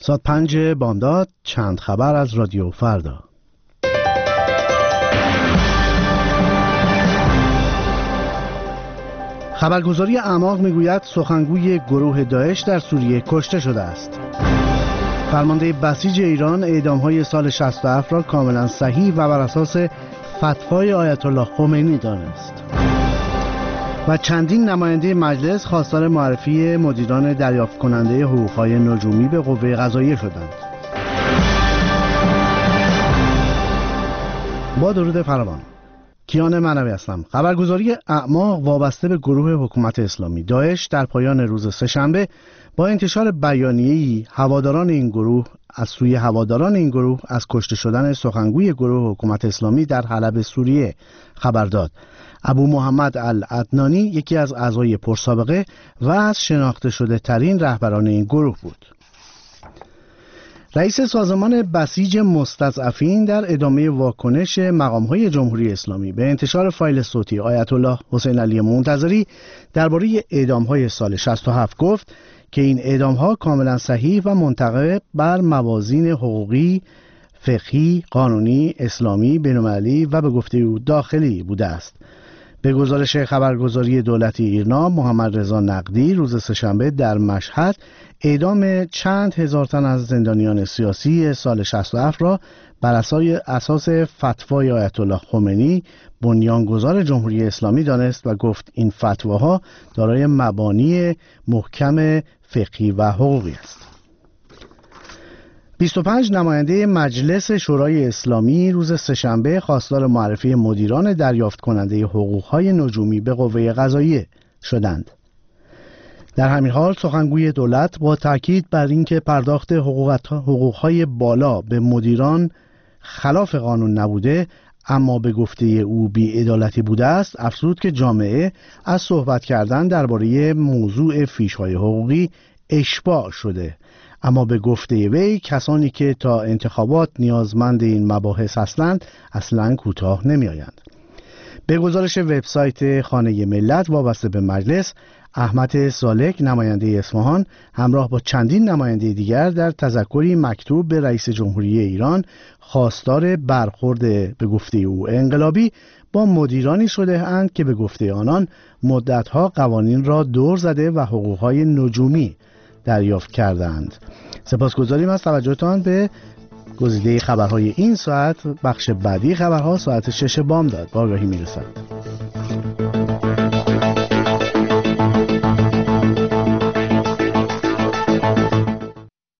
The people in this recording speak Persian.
ساعت 5 بامداد، چند خبر از رادیو فردا. خبرگزاری اعماق میگوید سخنگوی گروه داعش در سوریه کشته شده است. فرمانده بسیج ایران اعدام‌های سال 67 را کاملا صحیح و بر اساس فتوای آیت الله خمینی دانست. و چندین نماینده مجلس خواستار معرفی مدیران دریافت کننده حقوق‌های نجومی به قوه قضاییه شدند. با درود فراوان، کیان معنوی هستم. خبرگزاری اعماق وابسته به گروه حکومت اسلامی داعش در پایان روز سه‌شنبه با انتشار بیانیه‌ای هواداران این گروه از کشته شدن سخنگوی گروه حکومت اسلامی در حلب سوریه خبر داد. ابو محمد العدنانی یکی از اعضای پرسابقه و از شناخته شده ترین رهبران این گروه بود. رئیس سازمان بسیج مستضعفین در ادامه واکنش مقام‌های جمهوری اسلامی به انتشار فایل صوتی آیت الله حسین علی منتظری درباره اعدام‌های سال 67 گفت که این اعدام‌ها کاملا صحیح و منطبق بر موازین حقوقی، فقهی، قانونی، اسلامی، بین‌المللی و به گفته او داخلی بوده است. به گزارش خبرگزاری دولتی ایرنا، محمد رضا نقدی روز سه‌شنبه در مشهد اعدام چند هزار تن از زندانیان سیاسی سال 67 را بر اساس فتوای آیت الله خمینی بنیانگذار جمهوری اسلامی دانست و گفت این فتواها دارای مبانی محکم فقهی و حقوقی است. 25 نماینده مجلس شورای اسلامی روز سه‌شنبه خواستار معرفی مدیران دریافت کننده حقوق‌های نجومی به قوه قضاییه شدند. در همین حال سخنگوی دولت با تاکید بر اینکه پرداخت حقوق‌های بالا به مدیران خلاف قانون نبوده اما به گفته او بی‌عدالتی بوده است، افزود که جامعه از صحبت کردن درباره موضوع فیش‌های حقوقی اشباع شده، اما به گفته وی کسانی که تا انتخابات نیازمند این مباحث هستند اصلاً کوتاه نمی‌آیند. به گزارش وبسایت خانه ملت وابسته به مجلس، احمد سالک نماینده اصفهان همراه با چندین نماینده دیگر در تذکری مکتوب به رئیس جمهوری ایران خواستار برخورد به گفته او انقلابی با مدیرانی شده اند که به گفته آنان مدتها قوانین را دور زده و حقوقهای نجومی دریافت کردند. سپاسگزاریم از توجهتان به گزیده خبرهای این ساعت. بخش بعدی خبرها ساعت 6 بامداد با آگاهی میرسد.